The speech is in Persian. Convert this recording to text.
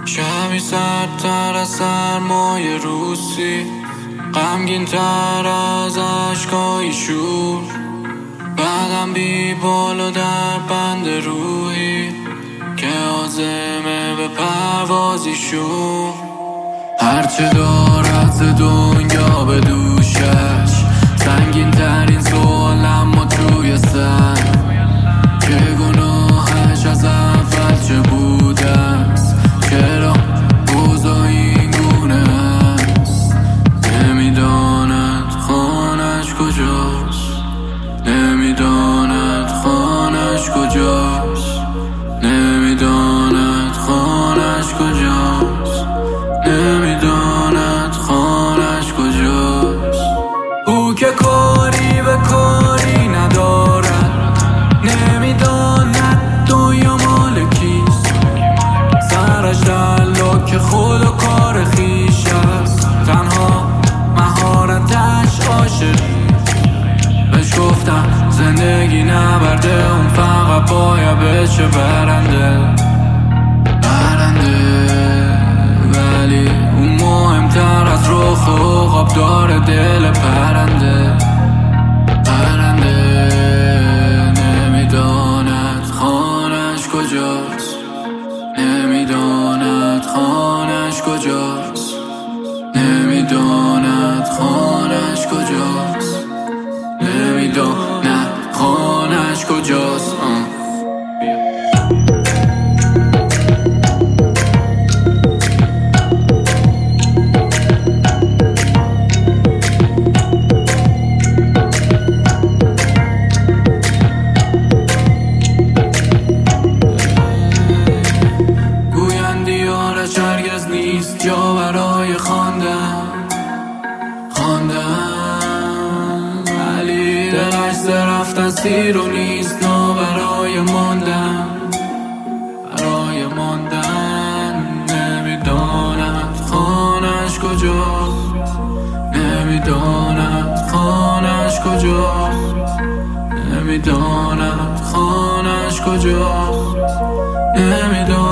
شبی سردتر از سرمای روسی، غمگین تر از عشقای شور، بعدم بی بال و در بند روحی که عازمه به پروازی شور. هرچه دارد ز دنیا به دوشش، سنگین ترین سوالم و توی سر که گناهش از اول چه بوده است، چرا اوضاع این گونه است. نمیداند خانش کجاست، نمیداند خانش کجاست، نمیداند خانش کجاست، نمیداند خانش کجاست. او که کاری به کاری ندارد، نمیداند دنیا مال کیست، سرش در لاک خود و کار خیش است، تنها مهارتش عاشقی. بهش گفتم زندگی نبرده، اون فقط باید بشه برنده، ولی اون مهمتر از رخ عقاب داره دل پرنده. نمیداند خانش کجاست، نمیداند خانش کجاست، نمیداند خانش کجاست، نمیداند خانش کجاست. هرگز نیست جا برای خواندن، ولی دلش ز رفتن سیر و نیست نا برای ماندن. نمیداند خانش کجاست، نمیداند خانش کجاست، نمیداند خانش کجاست، نمیداند